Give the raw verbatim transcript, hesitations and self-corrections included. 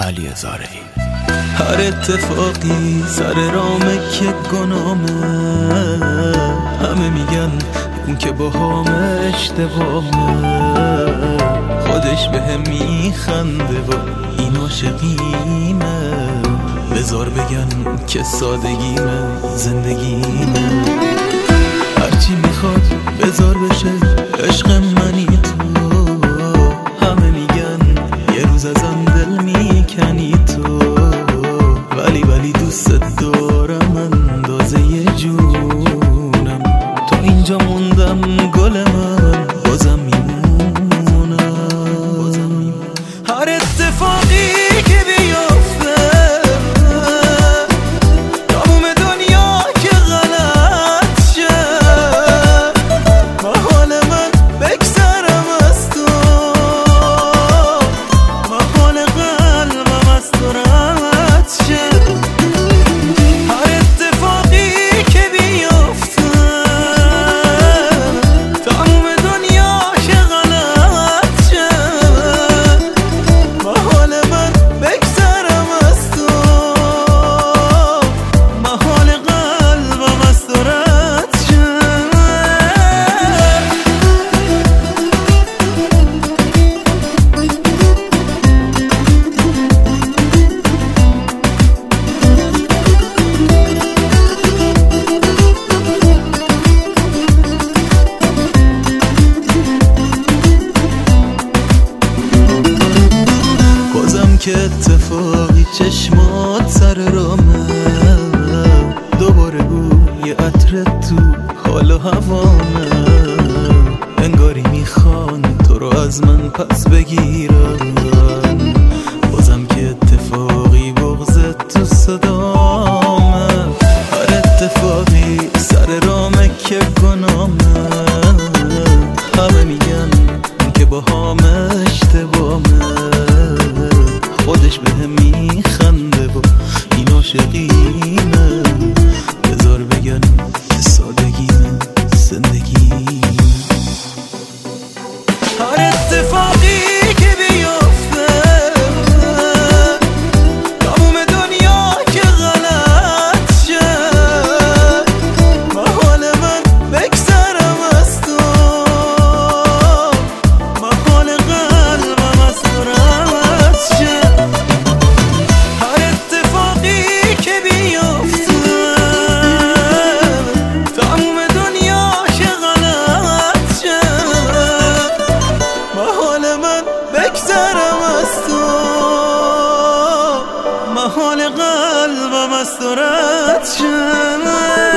علی زارعی. هر اتفاقی سر رامه که گنامه، همه میگن اون که با همه اشتباهه، خودش به هم میخنده و این عاشقیمه، بذار بگن که سادگیمه زندگیمه. هرچی میخواد بذار بشه عشق منی تو، همه میگن یه روز ازم دل میکنی تو، ولی ولی دوست دارم اندازه یه جونم، تو اینجا موندم گل من بازم میمونم. هر اتفاقی که بیافته تموم دنیا که غلط شه، محال من بگذرم از تو، محال قلبم از تو رد شه. هر اتفاقی که بیافته تموم دنیا که غلط شه، محال من بگذرم از تو، محال قلبم از تو رد شه. بازم که اتفاقی چشمات سر رامه، دوباره بوی عطر تو حال و هوامه، انگاری میخوان تو رو از من پس بگیرن. بازم که اتفاقی بغضت تو صدامه، هر اتفاقی سر رامه که گنامه، همه میگن که با همه اشتباهه، خودش به هم میخنده و این عاشقیمه، بذار بگن سادگیمه زندگیمه. هر اتفاقی که بیافته تموم دنیا که غلط شه، محال من بگذرم از تو، محال قلبم از تو رد شه. هر اتفاقی که بیافته تموم دنیا که غلط شه، محال من بگذرم از تو، محال قلبم از تو رد شه.